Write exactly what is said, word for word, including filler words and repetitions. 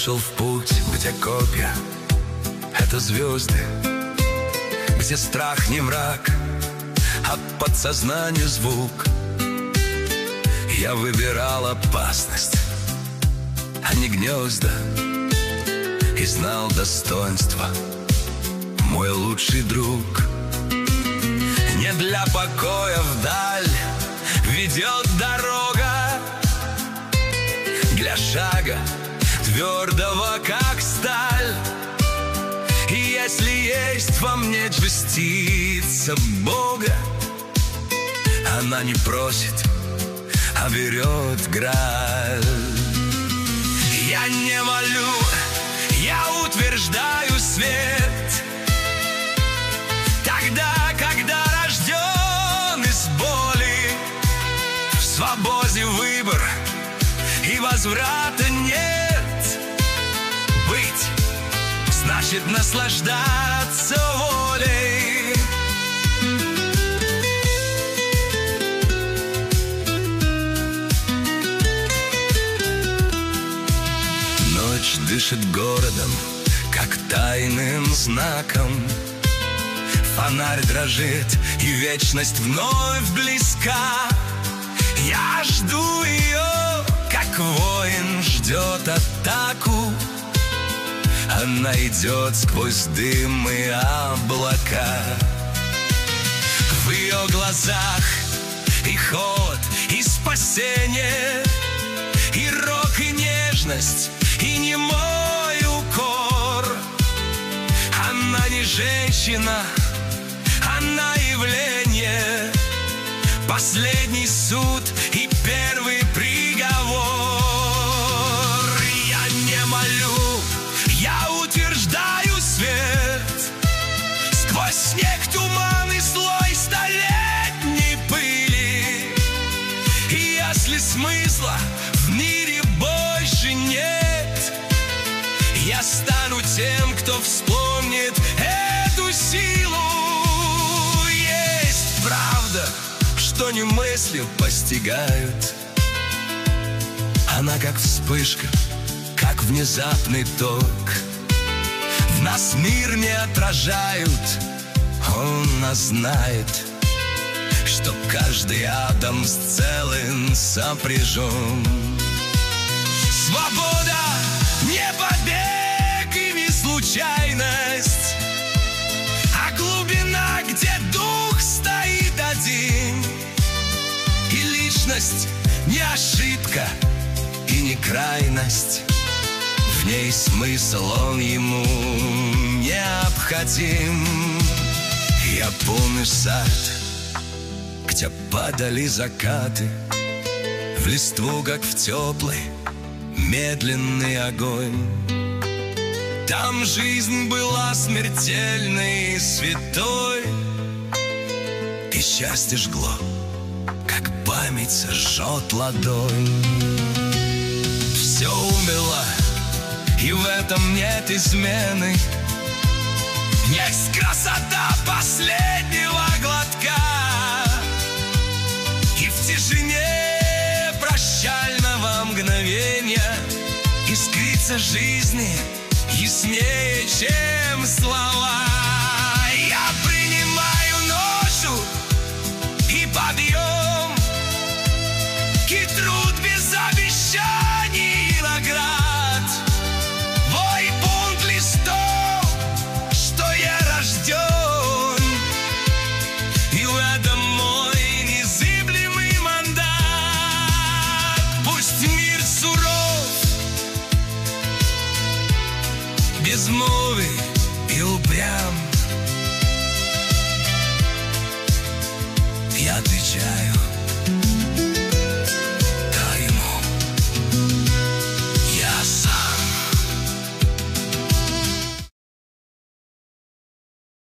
вышел в путь, где копья — это звезды, где страх не мрак, а подсознание звук. Я выбирал опасность, а не гнезда, и знал достоинство мой лучший друг. Не для покоя вдаль ведет дорога, для шага твердого, как сталь. И если есть во мне частица Бога, она не просит, а берет граль. Я не молю, я утверждаю свет, тогда, когда рожден из боли, в свободе выбор и возврата нет. Быть значит наслаждаться волей. Ночь дышит городом, как тайным знаком. Фонарь дрожит, и вечность вновь близка. Я жду ее, как воин ждет атаку. Она идет сквозь дым и облака. В ее глазах и холод, и спасение, и рок, и нежность, и немой укор. Она не женщина, она явление, последний суд и первый приговор. Я не молю, я утверждаю свет, сквозь снег, туман и слой столетней пыли. И если смысла в мире больше нет, я стану тем, кто вспомнит эту силу. Есть правда, что не мыслью постигают. Она как вспышка, как внезапный ток. В нас мир не отражают, он нас знает, что каждый атом с целым сопряжен. Свобода не побег и не случайность, а глубина, где дух стоит один. И личность не ошибка и не крайность, в ней смысл, он ему необходим. Я помню сад, где падали закаты, в листву, как в теплый медленный огонь. Там жизнь была смертельной и святой, и счастье жгло, как память сожжет ладонь. Все умерло, и в этом нет измены. Есть красота последнего глотка, и в тишине прощального мгновения искрится жизни яснее, чем слова.